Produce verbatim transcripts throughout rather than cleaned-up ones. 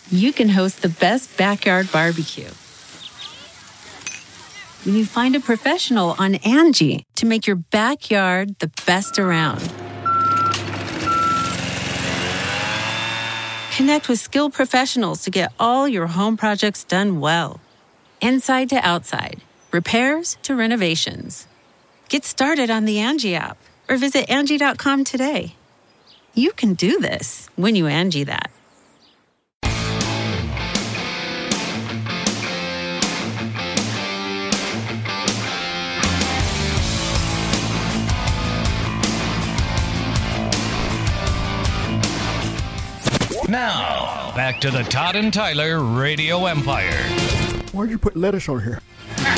you can host the best backyard barbecue. When you find a professional on Angie to make your backyard the best around. Connect with skilled professionals to get all your home projects done well. Inside to outside, repairs to renovations. Get started on the Angie app or visit Angie dot com today. You can do this when you Angie that. Now, back to the Todd and Tyler Radio Empire. Why'd you put lettuce on here?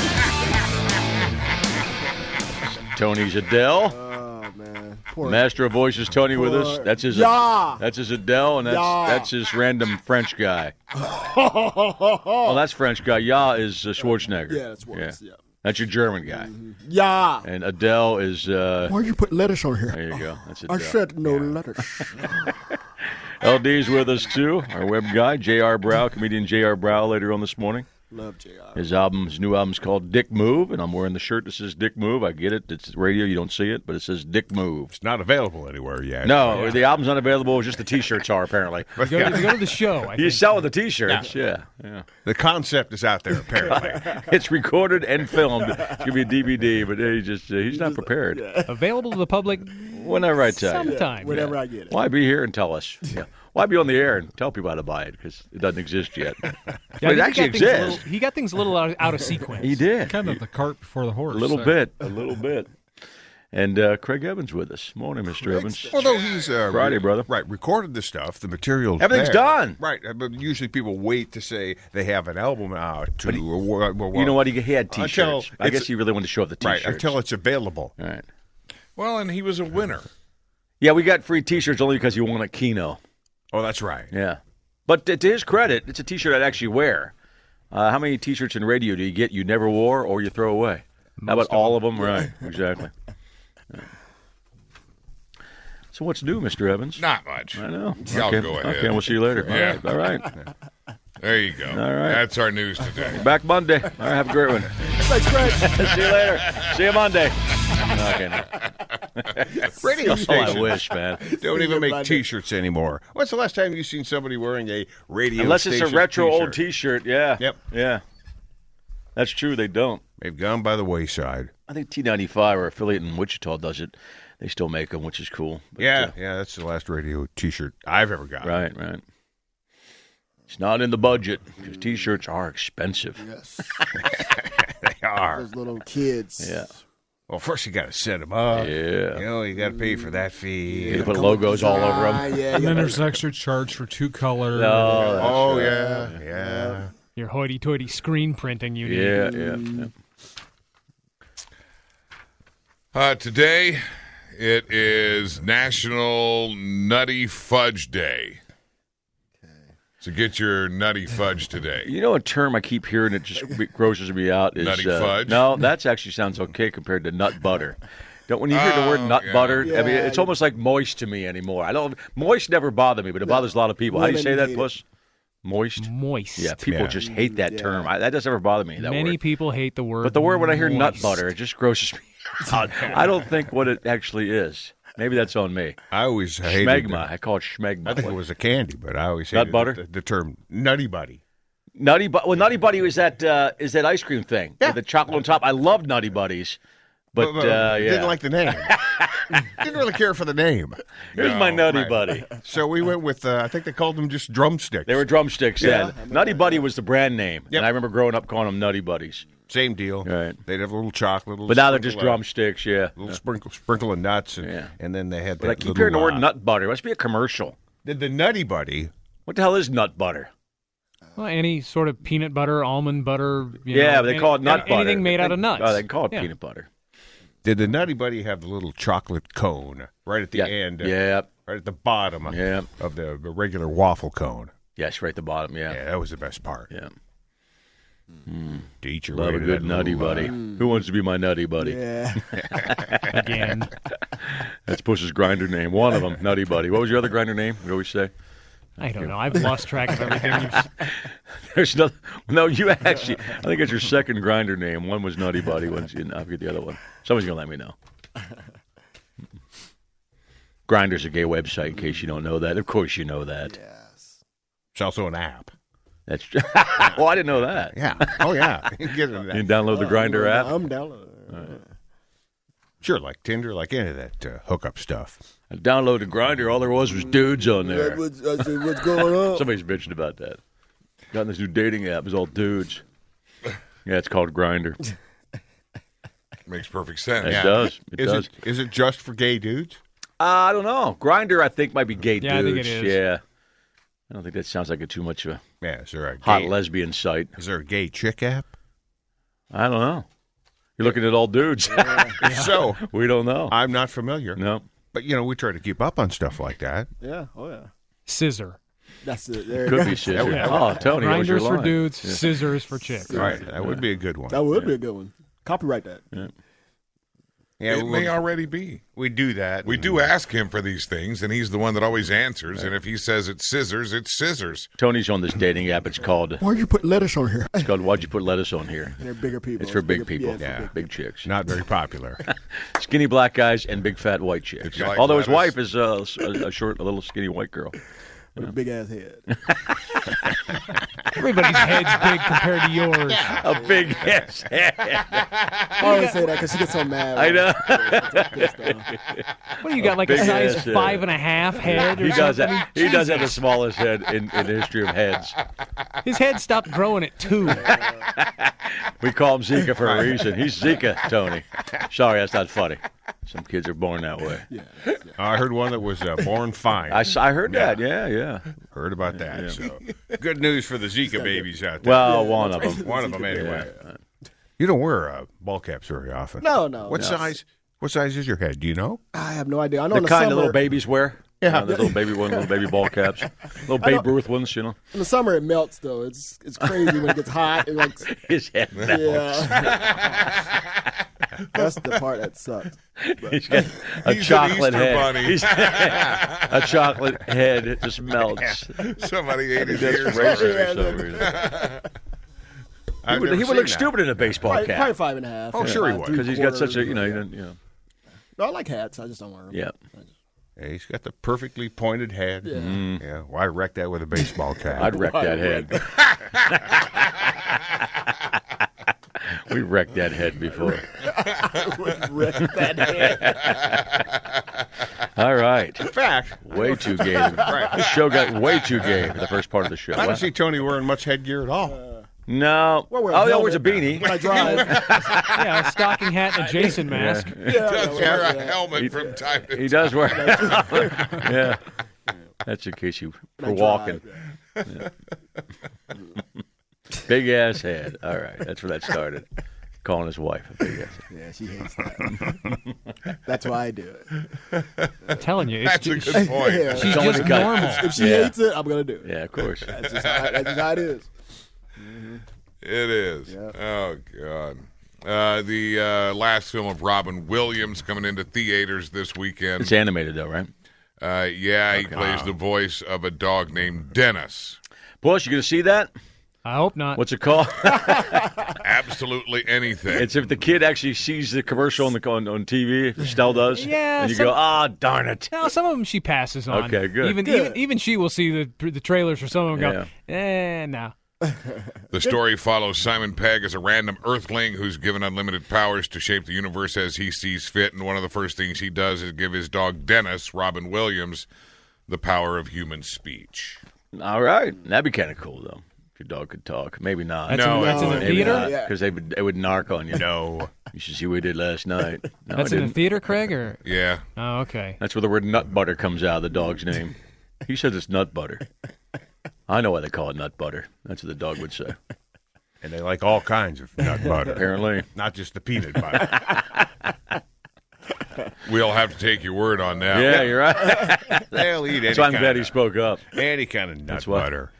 Tony's Adele. Oh, man. Poor Master of Voices, Tony, with us. That's his. Yeah. That's his Adele, and that's Yeah. that's his random French guy. Well, that's French guy. Ja is uh, Schwarzenegger. Yeah, that's Schwarzenegger, yeah. That's your German guy. Mm-hmm. Yeah. And Adele is. Uh, Why'd you put lettuce on here? There you go. That's Adele. I said no lettuce. L D's with us, too. Our web guy, J R. Brow, comedian J R. Brow, later on this morning. Love J R. His album, his new album's called Dick Move, and I'm wearing the shirt that says Dick Move. I get it. It's radio. You don't see it, but it says Dick Move. It's not available anywhere yet. No, Yeah. the album's not available. Just the T-shirts are, apparently. You go, to, you go to the show. I You think. sell the T-shirts, yeah. yeah. The concept is out there, apparently. It's recorded and filmed. It's going to be a D V D, but he just uh, he's not prepared. Available to the public Whenever I tell you. sometime. Whenever I get it. Why be here and tell us? Yeah. Why be on the air and tell people how to buy it? Because it doesn't exist yet. Yeah, But I it think actually he got things a exists. little- He got things a little out, out of sequence. He did. Kind of the cart before the horse. A little so. bit. A little bit. And uh, Craig Evans with us. Morning, Mister Evans. Although he's uh, Friday, re- brother. right, recorded the stuff, the material. Everything's done. Right, uh, but usually people wait to say they have an album out to. he- uh, well, well, You know what? He, he had Until T-shirts. I it's- guess he really wanted to show off the T-shirts. Right, until it's available. All right. Well, and he was a winner. Yeah, we got free T-shirts only because he won at Keno. Oh, that's right. Yeah. But to, to his credit, it's a T-shirt I'd actually wear. Uh, how many T-shirts in radio do you get you never wore or you throw away? How about all of them? Right, exactly. Yeah. So what's new, Mister Evans? Not much. I know. Y'all okay. go ahead. Okay, we'll see you later. Yeah. All right. All right. There you go. All right. That's our news today. Back Monday. All right, have a great one. Thanks, Craig. See you later. See you Monday. Okay, no. Radio Oh, stations I wish, man. don't even make Monday. T-shirts anymore. When's the last time you've seen somebody wearing a radio Unless it's a station retro T-shirt? old T-shirt, yeah. Yep. Yeah. That's true, they don't. They've gone by the wayside. I think T ninety-five, our affiliate in Wichita, does it. They still make them, which is cool. But, yeah, uh, yeah, that's the last radio T-shirt I've ever got. right, right. It's not in the budget because T-shirts are expensive. Yes. They are. Those little kids. Yeah. Well, first you got to set them up. Yeah. You know, you got to pay for that fee. You put logos all over Ah, them. yeah, And yeah. then there's extra charge for two color. Oh, that's Oh, right. yeah, yeah. Your hoity-toity screen printing you need. Yeah, yeah, yeah. Uh, today, it is National Nutty Fudge Day. So get your nutty fudge today. You know a term I keep hearing that just grosses me out is Nutty uh, fudge? No, that actually sounds okay compared to nut butter. Don't when you hear the word Oh, nut yeah. butter, I mean Yeah. it's almost like moist to me anymore. I don't moist never bothered me, but it bothers a lot of people. How do you Women say that, hate Puss? Moist. Moist. Yeah, people Yeah. just hate that Yeah. term. I, that doesn't ever bother me. That Many word. people hate the word. But the word when I hear nut moist. butter, it just grosses me out. I don't think what it actually is. Maybe that's on me. I always hated Schmegma. it. I call it schmegma. I think it was a candy, but I always Nut hated butter? The, the term nutty buddy. Nutty Buddy. Well, Nutty Buddy was that uh, is that ice cream thing Yeah. with the chocolate on top. I loved Nutty Buddies, but But, uh, yeah, didn't like the name. Didn't really care for the name. here's my No, Nutty right. Buddy. So we went with, uh, I think they called them just drumsticks. They were drumsticks. Yeah, Nutty Buddy was the brand name, Yep. and I remember growing up calling them Nutty Buddies. Same deal. Right. They'd have a little chocolate. Little But now they're just sprinkle of- drumsticks. Yeah, little sprinkle, sprinkle of nuts, and, Yeah. and then they had that but I keep little, hearing the word uh, nut butter. It must be a commercial. Did the Nutty Buddy? What the hell is nut butter? Well, any sort of peanut butter, almond butter. You Yeah, know, but they any- call it nut anything butter. Anything made out of nuts. Oh, they call it Yeah. peanut butter. Did the Nutty Buddy have the little chocolate cone right at the Yeah. end? uh, Yeah. Right at the bottom of- Yeah. of the the regular waffle cone. Yes, right at the bottom. Yeah, Yeah, that was the best part. yeah. To eat your Love way a to good that nutty little, uh, buddy. Who wants to be my nutty buddy? Yeah. Again. That's Push's grinder name. One of them, Nutty Buddy. What was your other grinder name? We always say. I don't know. I've lost track of everything. You've- There's no, no. You actually, I think it's your second grinder name. One was Nutty Buddy. One's, I forget the other one. Somebody's gonna let me know. Grindr's a gay website. In case you don't know that, of course you know that. Yes. It's also an app. That's true. Well, I didn't know that. Yeah. Oh, yeah. You can get into that. You can download the Grinder app. I'm downloading. Sure, like Tinder, like any of that uh, hookup stuff. I downloaded Grinder. All there was was dudes on there. What's, I said, what's going on? Somebody's bitching about that. Got this new dating app. It's all dudes. Yeah, it's called Grinder. Makes perfect sense. It Yeah. does. It is does. it is it just for gay dudes? Uh, I don't know. Grinder, I think, might be gay Yeah, I think dudes. it is. Yeah. I don't think that sounds like a too much of a Yeah, is there a hot gay, lesbian site. Is there a gay chick app? I don't know. You're looking at all dudes. If so, We don't know. I'm not familiar. No. But, you know, we try to keep up on stuff like that. Yeah. Oh, yeah. Scissor. That's it. There you Could go. be scissor. Yeah. Oh, Tony, that was your Grinders for line. dudes, Yeah. scissors for chicks. Right. That would be a good one. That would be a good one. Copyright that. Yeah, it we, may already be. we do that. We do ask him for these things, and he's the one that always answers. And if he says it's scissors, it's scissors. Tony's on this dating app. It's called, Why'd you put lettuce on here? it's called Why'd You Put Lettuce on Here? They're bigger people. It's for big bigger- people. Yeah. Yeah. it's for big- Big chicks. Not very popular. Skinny black guys and big fat white chicks. If you like Although his lettuce. wife is uh, a, a short, a little skinny white girl. With a big ass head. Everybody's head's big compared to yours. A big ass head. I always say that because she gets so mad. I know. What do you got, like a Big size ass head. five and a half head or He does something? have, he does have the smallest head in, in the history of heads. His head stopped growing at two. We call him Zika for a reason. He's Zika, Tony. Sorry, that's not funny. Some kids are born that way. I heard one that was uh, born fine. I, s- I heard that. Yeah, yeah. heard about that. So good news for the Zika babies out there. Well, one of them. one of them anyway. You don't wear uh, ball caps very often. No, no. What no. size? What size is your head? Do you know? I have no idea. I know The in the kind summer, of little babies wear. Yeah. You know, the little baby one, little baby ball caps. Little Babe Ruth ones, you know. in the summer it melts though. It's it's crazy when it gets hot. It like His head melts. yeah. That's the part that sucks. He's got a He's an chocolate Easter head. bunny. He's- a chocolate head. It just melts. Somebody ate his That's ears. racist for some reason. He I've would, never he would seen look that. stupid in a baseball Probably, probably cap five and a half. Oh, sure he Five, would. three because he's got such a, you know, you quarters, don't, you know. No, I like hats. I just don't wear them. Yeah. Yeah, he's got the perfectly pointed head. Yeah. Mm. Yeah. Why wreck that with a baseball cap? I'd wreck that head. We wrecked that head before. Wreck that head. All right. In fact, Way too gay. This show got way too gay for the first part of the show. I don't see Tony wearing much headgear at all. No. Well, Oh, we're a he wears a helmet. beanie. When I drive. Yeah, a stocking hat and a Jason mask. yeah, Does wear a yeah. helmet from time to He does wear. Yeah. That's in case you When were I walking. drive, Big ass head. All right. That's where that started. Calling his wife a big ass head. Yeah, she hates that. That's why I do it. I'm telling you, it's That's a just, good point. Yeah. she's only just got- normal. If she Yeah. hates it, I'm gonna do it. Yeah, of course. That's just how, that's just how it is. It is. Yeah. Oh, God. Uh, the uh, last film of Robin Williams coming into theaters this weekend. It's animated, though, right? Uh, yeah, he plays the voice of a dog named Dennis. Bush, you going to see that? I hope not. What's it called? Absolutely anything. It's if the kid actually sees the commercial on, the, on, on T V, if Estelle does. Yeah, And you some- go, ah, darn it. No, some of them she passes on. Okay, good. Even Good. even even she will see the the trailers for some of them. And go, eh, no. The story follows Simon Pegg as a random Earthling who's given unlimited powers to shape the universe as he sees fit, and one of the first things he does is give his dog Dennis, Robin Williams, the power of human speech. All right. That'd be kind of cool, though. If your dog could talk. Maybe not. That's, No, in, that's in the no, Maybe theater. not, Yeah. because they would, they would narc on you. No. You should see what we did last night. No, That's I in the didn't. theater, Craig. Or Yeah. oh, okay. That's where the word nut butter comes out of the dog's name. He says it's nut butter. I know why they call it nut butter. That's what the dog would say. And they like all kinds of nut butter. Apparently. Not just the peanut butter. We'll have to take your word on that. Yeah, you're right. They'll eat any So I'm kind glad he of, spoke up. any kind of nut That's why. butter.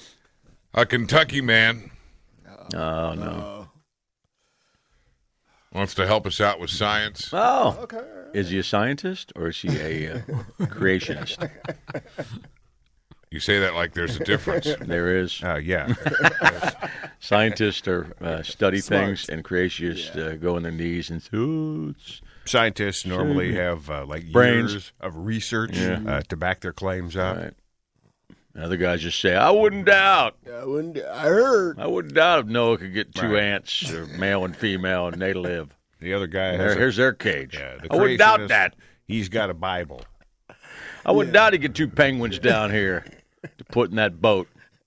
A Kentucky man Oh, no. wants to help us out with science. Oh, okay. Is he a scientist or is he a uh, creationist? You say that like there's a difference. There is. Uh, yeah. Scientists are uh, study Smart. things, and creationists uh, go on their knees and say, "Oh, it's Scientists normally have uh, like Brains. years of research Yeah. uh, to back their claims up. right." And other guys just say, "I wouldn't doubt. I wouldn't. I heard. I wouldn't doubt if Noah could get two Right. ants, or male and female, and they live. The other guy There, has a, here's their cage. yeah, the I wouldn't doubt creationist, that. He's got a Bible. I wouldn't doubt he'd get two penguins down here to put in that boat.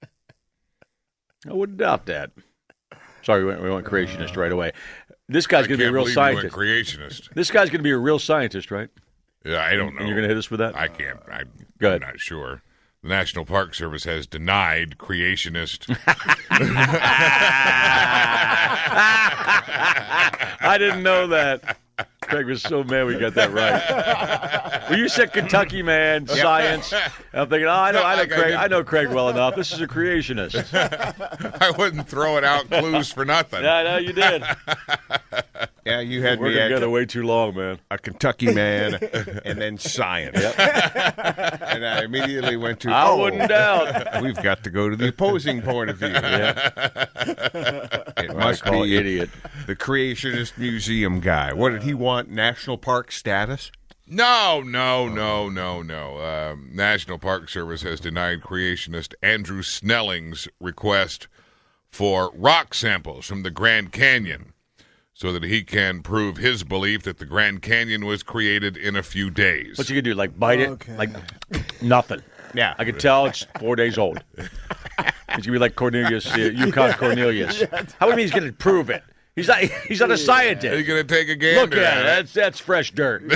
I wouldn't doubt that." Sorry, we went, we went creationist right away. This guy's I going to be a can't real believe you went scientist. creationist. This guy's going to be a real scientist, right? Yeah, I don't know. And you're going to hit us with that? I can't. I, Go I'm ahead. not sure. The National Park Service has denied creationist. I didn't know that. Craig was so mad we got that right. Well, you said Kentucky man, science. I'm thinking, oh, I know, No, I know I- I Craig. didn't. I know Craig well enough. This is a creationist. I wouldn't throw it out clues for nothing. Yeah, I know you did. Yeah, you had We're me at together way too long, man. a Kentucky man and then science. And I immediately went to, I oh, wouldn't doubt. we've got to go to the opposing point of view. It must Call be idiot. the creationist museum guy. What did he want? National park status? No, no, no, no, no. Um, National Park Service has denied creationist Andrew Snelling's request for rock samples from the Grand Canyon so that he can prove his belief that the Grand Canyon was created in a few days. What's he gonna do? Like bite it? Okay. Like nothing. Yeah. I could tell it's four days old. He's gonna be like Cornelius, uh, Yukon Cornelius. How do you mean he's gonna prove it? He's not. He's not a Are you scientist. going to take a gander Look at it. it? That's that's fresh dirt.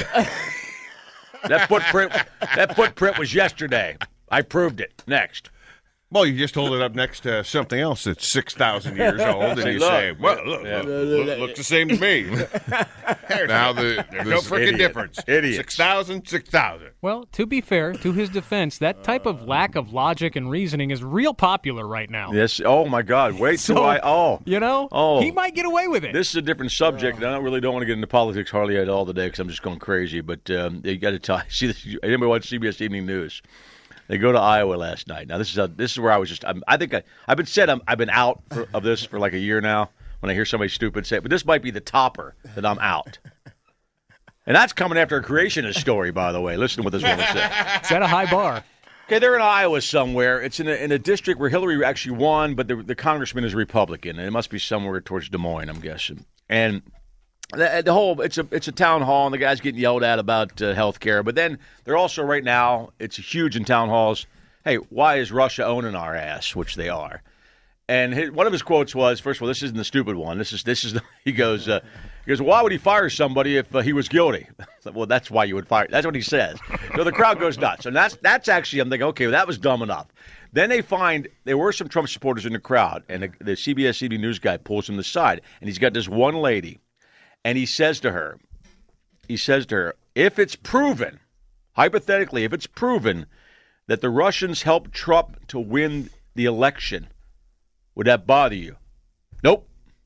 That footprint. That footprint was yesterday. I proved it. Next. Well, you just hold it up next to something else that's six thousand years old, and Say, you look. say, well, look, Yeah. look, look, looks the same to me. Now the, There's the no freaking idiot. difference. Idiots. six thousand, six thousand. Well, to be fair, to his defense, that type of lack of logic and reasoning is real popular right now. Yes. Oh my God. Wait till So, I. Oh. You know? Oh. He might get away with it. This is a different subject. and I don't really don't want to get into politics hardly at all today because I'm just going crazy. But um, you got to tell. See, this, anybody watch C B S Evening News? They go to Iowa last night. Now this is a, this is where I was just. I'm, I think I, I've been said I'm, I've been out for, of this for like a year now. When I hear somebody stupid say, it. But this might be the topper that I'm out. And that's coming after a creationist story, by the way. Listen to what this woman said. Set a high bar. Okay, they're in Iowa somewhere. It's in a, in a district where Hillary actually won, but the, the congressman is Republican, and it must be somewhere towards Des Moines, I'm guessing. And the, the whole it's a it's a town hall, and the guy's getting yelled at about uh, health care. But then they're also right now it's huge in town halls. Hey, why is Russia owning our ass? Which they are. And his, one of his quotes was, first of all, this isn't the stupid one. This is this is the, he goes uh, he goes, why would he fire somebody if uh, he was guilty? Well, that's why you would fire. That's what he says. So the crowd goes nuts, and that's that's actually I'm thinking, okay, well, that was dumb enough. Then they find there were some Trump supporters in the crowd, and the, the C B S Evening News guy pulls him aside, and he's got this one lady, and he says to her, he says to her, if it's proven, hypothetically, if it's proven that the Russians helped Trump to win the election, would that bother you? Nope.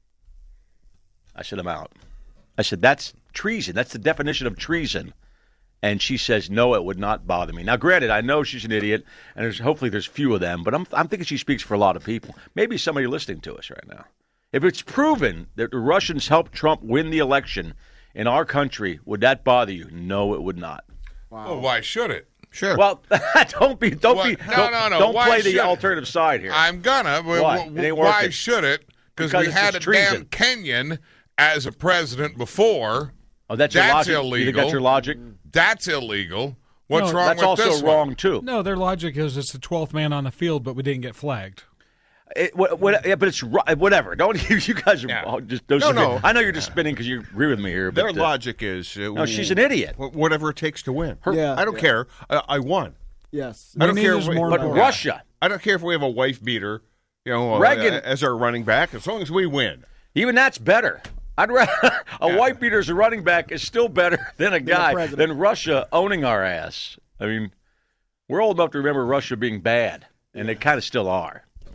I said, I'm out. I said, that's treason. That's the definition of treason. And she says, no, it would not bother me. Now, granted, I know she's an idiot, and there's, hopefully there's few of them, but I'm, I'm thinking she speaks for a lot of people. Maybe somebody listening to us right now. If it's proven that the Russians helped Trump win the election in our country, would that bother you? No, it would not. Well, why should it? Sure. Well, don't be, don't What? be, No, don't, no, no. don't Why play the should it? alternative side here. I'm gonna. but Why? w- It ain't why working. should it? Because we it's had a just treason. damn Kenyan as a president before. oh, that's your That's logic. You think illegal. that's your logic? That's illegal. What's No, wrong That's with also this one? wrong too. No, their logic is it's the twelfth man on the field, but we didn't get flagged. It, what, what, yeah, but it's ri- whatever. Don't you, you guys are Yeah. oh, just those No, are- no. I know you're just spinning because you agree with me here. Their But, uh, logic is uh, no, she's an idiot. wh- Whatever it takes to win. Her- Yeah. I don't Yeah. care. I, I won. Yes. I don't Winning care. is if we- more But important. Russia, I don't care if we have a wife beater, you know, uh, Reagan- as our running back, as long as we win. even that's better. I'd rather a Yeah. white beater as a running back is still better than a guy president. than Russia owning our ass. I mean, we're old enough to remember Russia being bad, and they kind of still are. You know.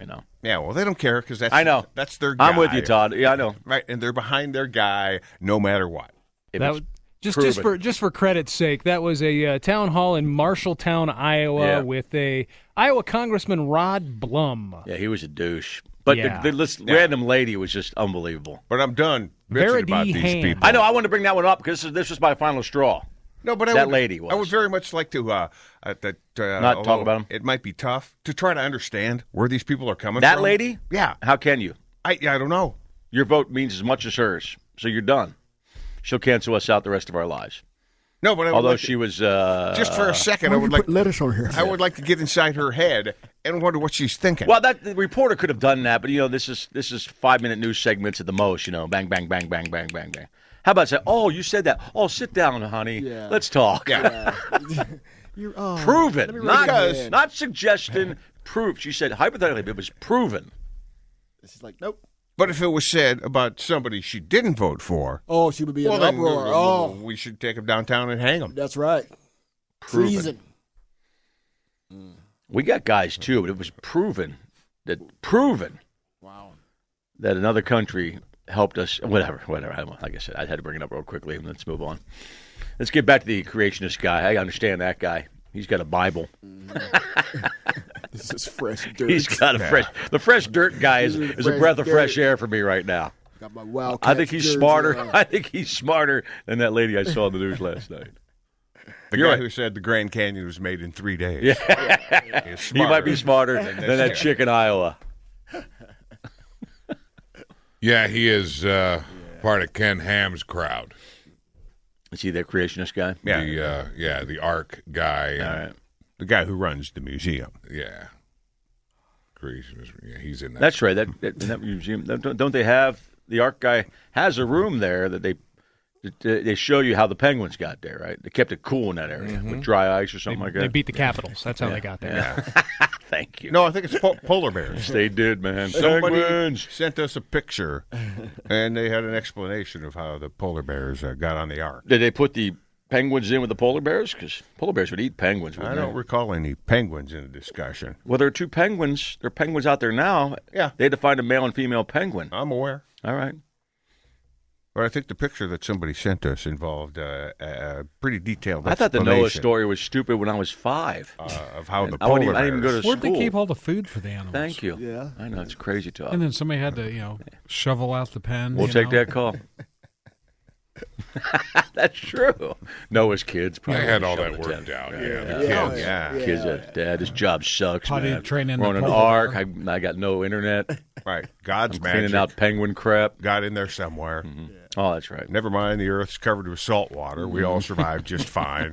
Yeah, well, they don't care because that's I know. that's their guy. I'm with you, Todd. Yeah, I know. Right, and they're behind their guy no matter what. If That it's was, just proven. just for just for credit's sake, that was a uh, town hall in Marshalltown, Iowa, Yeah. with a Iowa Congressman Rod Blum. Yeah, he was a douche. But Yeah. the, the list, Yeah. random lady was just unbelievable. But I'm done bitching Verity about these Hand. people. I know. I wanted to bring that one up because this, is, this was my final straw. No, but I That would, lady was. I would very much like to uh, uh, that, uh, Not talk although about 'em? It might be tough to try to understand where these people are coming That from. lady? Yeah. How can you? I I don't know. Your vote means as much as hers. So you're done. She'll cancel us out the rest of our lives. No, but I would Although like she to, was. Uh, just for a second, I Why would you like put lettuce on here? I would like to get inside her head and wonder what she's thinking. Well, that the reporter could have done that, but you know, this is this is five minute news segments at the most. You know, bang, bang, bang, bang, bang, bang, bang. How about say, oh, you said that? Oh, sit down, honey. Yeah. Let's talk. Yeah. You're, oh, Proven, let me not write it down. not suggestion. Proof. She said hypothetically, but it was proven. She's like, nope. But if it was said about somebody she didn't vote for, Oh, she would be in well, an then uproar. uh, Oh, we should take them downtown and hang them. that's right. Proven. Treason. We got guys too, but it was proven that proven Wow. that another country helped us. Whatever, whatever. I don't know. Like I said, I had to bring it up real quickly. Let's move on. Let's get back to the creationist guy. I understand that guy. He's got a Bible. This is fresh dirt. He's got a fresh. The fresh dirt guy is, is a Fresh breath of dirt. fresh air for me right now. Got my wild. I think he's smarter. I think he's smarter than that lady I saw in the news last night. The You're guy right. who said the Grand Canyon was made in three days. Yeah. Is He might be smarter than than this that guy. chick in Iowa. Yeah, he is uh, part of Ken Ham's crowd. Is he that creationist guy? Yeah. The, uh, yeah, the ARC guy. And, All right. The guy who runs the museum. Yeah. Creationist. Yeah, he's in that. That's right. That, that, that museum. Don't, don't they have the art guy has a room there that they they show you how the Penguins got there, right? They kept it cool in that area with dry ice or something They, like they that. beat the Capitals. That's how they got there. Yeah. Thank you. No, I think it's po- polar bears. They did, man. Somebody Penguins. sent us a picture, and they had an explanation of how the polar bears uh, got on the ark. Did they put the penguins in with the polar bears? Because polar bears would eat penguins. I wouldn't don't they? recall any penguins in the discussion. Well, there are two penguins. There are penguins out there now. Yeah. They had to find a male and female penguin. I'm aware. All right. But I think the picture that somebody sent us involved uh, a pretty detailed I thought the Noah explanation, story was stupid when I was five. uh, of how the I polar wouldn't even- I didn't even go bears- to Where'd school. they keep all the food for the animals? Thank you. Yeah. I know, it's crazy talk. And then somebody had to, you know, shovel out the pen. We'll you take know? that call. That's true. Noah's kids I probably had all shoveled that the worked tent. out. Yeah, Yeah. the Yeah, kids. yeah. Kids, uh, Dad, this job sucks. Potty man. training We're on the an polar ark. bear. I, I got no internet. Right. God's I'm magic cleaning out penguin crap. got in there somewhere. Oh, that's right. Never mind, the earth's covered with salt water. We all survived just fine.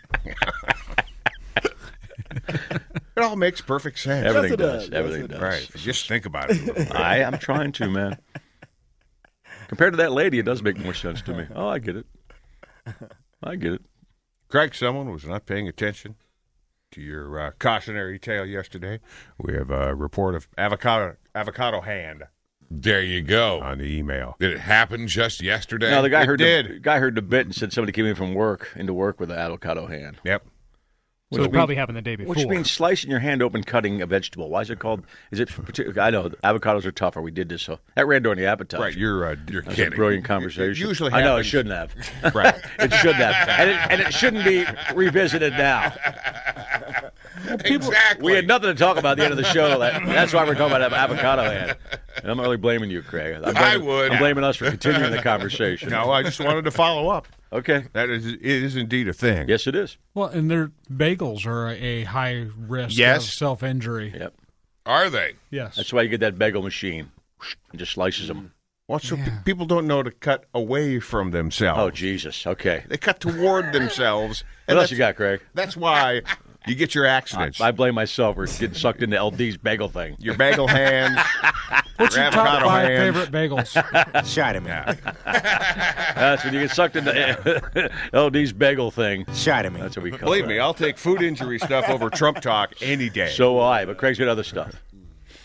It all makes perfect sense. Everything it does. does. Everything Yes, it does. Right. If you just think about it a little bit. I am trying to, man. Compared to that lady, it does make more sense to me. Oh, I get it. I get it. Craig, someone was not paying attention to your uh, cautionary tale yesterday. We have a report of avocado avocado hand There you go. on the email. Did it happen just yesterday? No, the guy It heard did. the guy heard the bit and said somebody came in from work into work with an avocado hand. Yep. So it probably happened the day before. Which means slicing your hand open, cutting a vegetable. Why is it called? Is it? Particular, I know avocados are tougher. We did this, so that ran during the appetizer. Right. You're uh, You're That's a kidding. brilliant conversation. It usually I know it happens- shouldn't have. right. It should have, and it, and it shouldn't be revisited now. Exactly. We had nothing to talk about at the end of the show. That, that's why we're talking about avocado hand. And I'm not really blaming you, Craig. I'm blaming, I would. I'm blaming us for continuing the conversation. No, I just wanted to follow up. Okay. That is, it is indeed a thing. Yes, it is. Well, and their bagels are a, a high risk Yes. of self-injury. Yep. Are they? Yes. That's why you get that bagel machine. It just slices them. Well, so pe- people don't know to cut away from themselves. Oh, Jesus. Okay. They cut toward themselves. What and else that's, you got, Craig? That's why you get your accidents. I blame myself for getting sucked into L D's bagel thing. your bagel hands. What's your top avocado five hands. favorite bagels? Shot him. That's when you get sucked into L D's bagel thing. Shot him. That's what we call Believe it. me, I'll take food injury stuff over Trump talk any day. So will I, but Craig's got other stuff.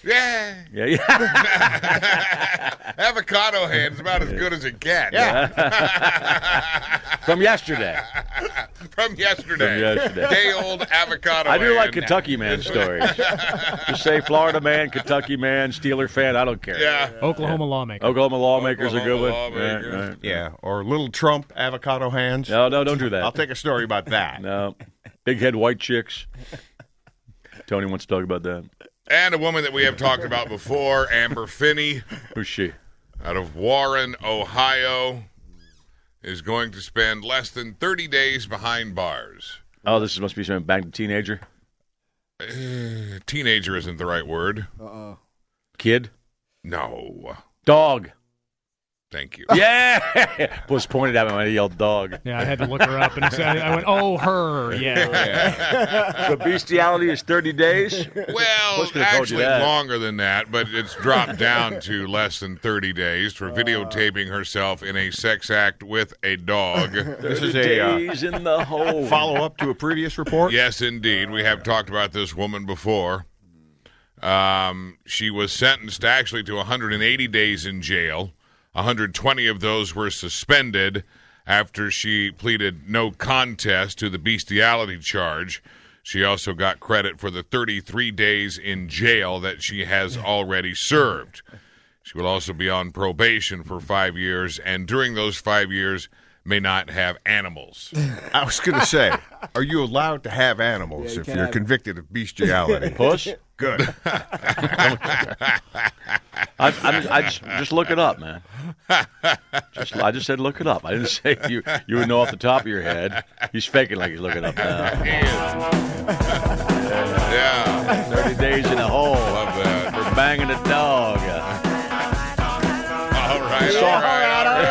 Yeah. Yeah, yeah. Avocado hand's about as good as it gets. Yeah. From yesterday. From yesterday. From yesterday. Day old avocado I do hand. like Kentucky man stories. Just say Florida man, Kentucky man, Steeler fan. I don't care. Yeah. Oklahoma lawmaker. Oklahoma lawmakers are good Oklahoma one. lawmakers. Right, right. Yeah, or little Trump avocado hands. No, no, don't do that. I'll take a story about that. No. Big head white chicks. Tony wants to talk about that. And a woman that we have talked about before, Amber Finney, Who's she? out of Warren, Ohio, is going to spend less than thirty days behind bars. Oh, this must be some banged teenager. Uh, teenager isn't the right word. Uh-uh. Kid? No. Dog. Thank you. Yeah! Was pointed at me when I yelled dog. Yeah, I had to look her up, and it said, I went, oh, her, yeah. So bestiality is thirty days? Well, What's gonna told you actually that? longer than that, but it's dropped down to less than thirty days for videotaping herself in a sex act with a dog. This is a uh, Days in the hole. follow-up to a previous report. Yes, indeed. We have talked about this woman before. Um, she was sentenced actually to one hundred eighty days in jail. one hundred twenty of those were suspended after she pleaded no contest to the bestiality charge. She also got credit for the thirty-three days in jail that she has already served. She will also be on probation for five years, and during those five years may not have animals. I was going to say, are you allowed to have animals Yeah, you if can you're have- convicted of bestiality? Push? Good. I, I, I just, just look it up, man. Just, I just said look it up. I didn't say you you would know off the top of your head. He's faking like he's looking it up now. Yeah, thirty days in a hole love that. for banging a dog. All right, all right, all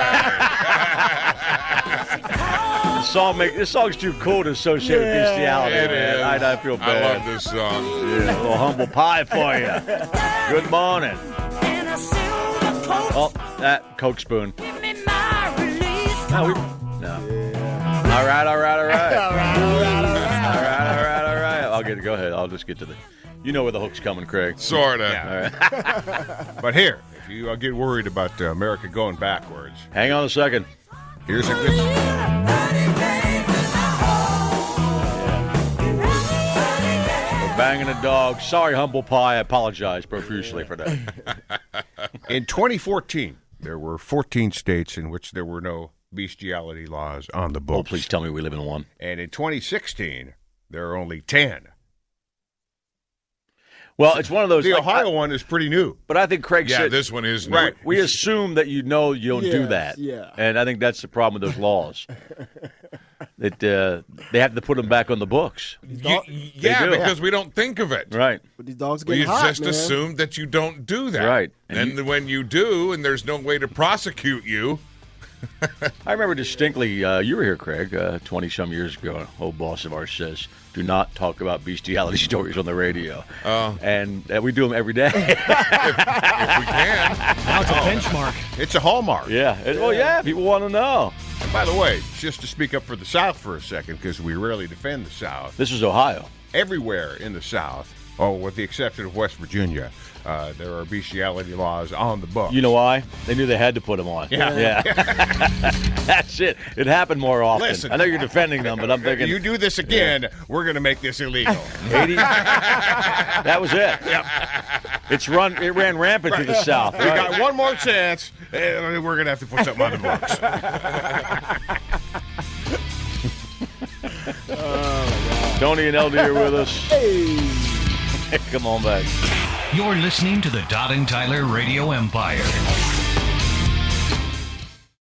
right. This song make this song's too cool to associate with bestiality. It man. is. I, I feel I bad. love this song. Yeah, a little humble pie for you. Good morning. Oh, that Coke spoon. No, we, no. All right, all right, all right. all right, all right, all right. I'll get. Go ahead. I'll just get to the. You know where the hook's coming, Craig. Sorta. But here, if you uh, get worried about uh, America going backwards, Hang on a second. here's a good... We're banging a dog. Sorry, humble pie. I apologize profusely for that. In twenty fourteen, there were fourteen states in which there were no bestiality laws on the Oh, books. please tell me we live in one. And in twenty sixteen, there are only ten. Well, it's one of those. The like, Ohio I- one is pretty new. but I think Craig Yeah, said this one is new. Right. we assume that you know you don't do Yes, that. yeah. And I think that's the problem with those laws. that uh, they have to put them back on the books. These You- dog- yeah, do. because we don't think of it. Right. but these dogs We getting hot, just man. assume that you don't do that. Right. And, And then when you do, and there's no way to prosecute you, I remember distinctly, uh, you were here, Craig, uh, twenty-some years ago. An old boss of ours says, do not talk about bestiality stories on the radio. Oh. And uh, we do them every day. if we can. Now it's a benchmark. It's a hallmark. yeah. And, well, yeah, people want to know. And by the way, just to speak up for the South for a second, because we rarely defend the South, This is Ohio. everywhere in the South, oh, with the exception of West Virginia, uh, there are bestiality laws on the books. You know why? They knew they had to put them on. Yeah. Yeah. That's it. It happened more often. Listen. I know you're defending them, but I'm thinking. you do this again, we're going to make this illegal. eighty That was it. It's run. It ran rampant through the South. We Right. got one more chance, and we're going to have to put something on the books. Tony and L D are with us. Come on back. You're listening to the Todd and Tyler Radio Empire.